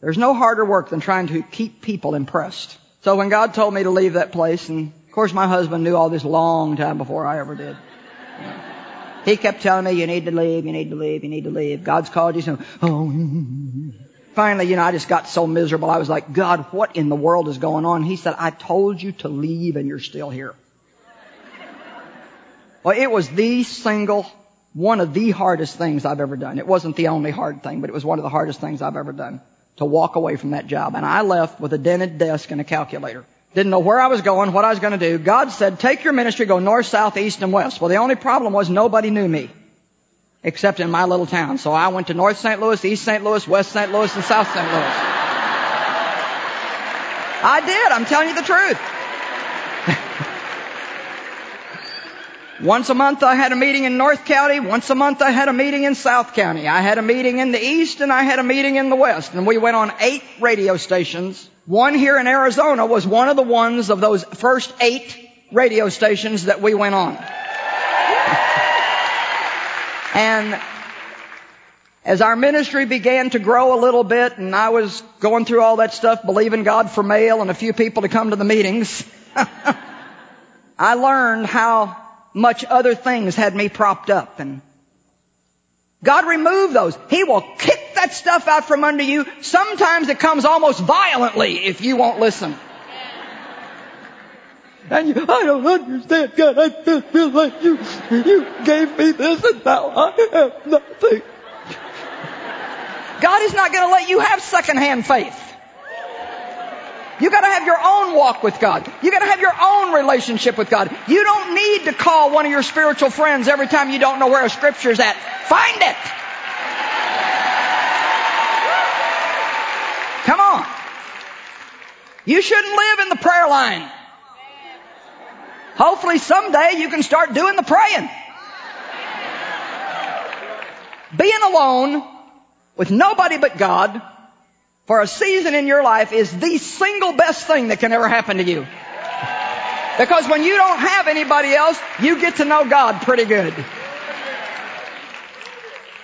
There's no harder work than trying to keep people impressed. So when God told me to leave that place, and of course my husband knew all this long time before I ever did. He kept telling me, you need to leave, you need to leave, you need to leave. God's called you. So, finally, I just got so miserable. I was like, God, what in the world is going on? He said, I told you to leave and you're still here. Well, it was one of the hardest things I've ever done. It wasn't the only hard thing, but it was one of the hardest things I've ever done, to walk away from that job. And I left with a dented desk and a calculator. Didn't know where I was going, what I was going to do. God said, take your ministry, go north, south, east, and west. Well, the only problem was nobody knew me, except in my little town. So I went to North St. Louis, East St. Louis, West St. Louis, and South St. Louis. I did. I'm telling you the truth. Once a month I had a meeting in North County. Once a month I had a meeting in South County. I had a meeting in the East and I had a meeting in the West. And we went on 8 radio stations. One here in Arizona was one of the ones of those first 8 radio stations that we went on. And as our ministry began to grow a little bit and I was going through all that stuff, believing God for mail and a few people to come to the meetings, I learned how much other things had me propped up. And God removed those. He will kick that stuff out from under you. Sometimes it comes almost violently if you won't listen. And I don't understand, God. I just feel like you gave me this and now I have nothing. God is not going to let you have secondhand faith. You got to have your own walk with God. You got to have your own relationship with God. You don't need to call one of your spiritual friends every time you don't know where a scripture's at. Find it. Come on. You shouldn't live in the prayer line. Hopefully someday you can start doing the praying. Being alone with nobody but God for a season in your life is the single best thing that can ever happen to you. Because when you don't have anybody else, you get to know God pretty good.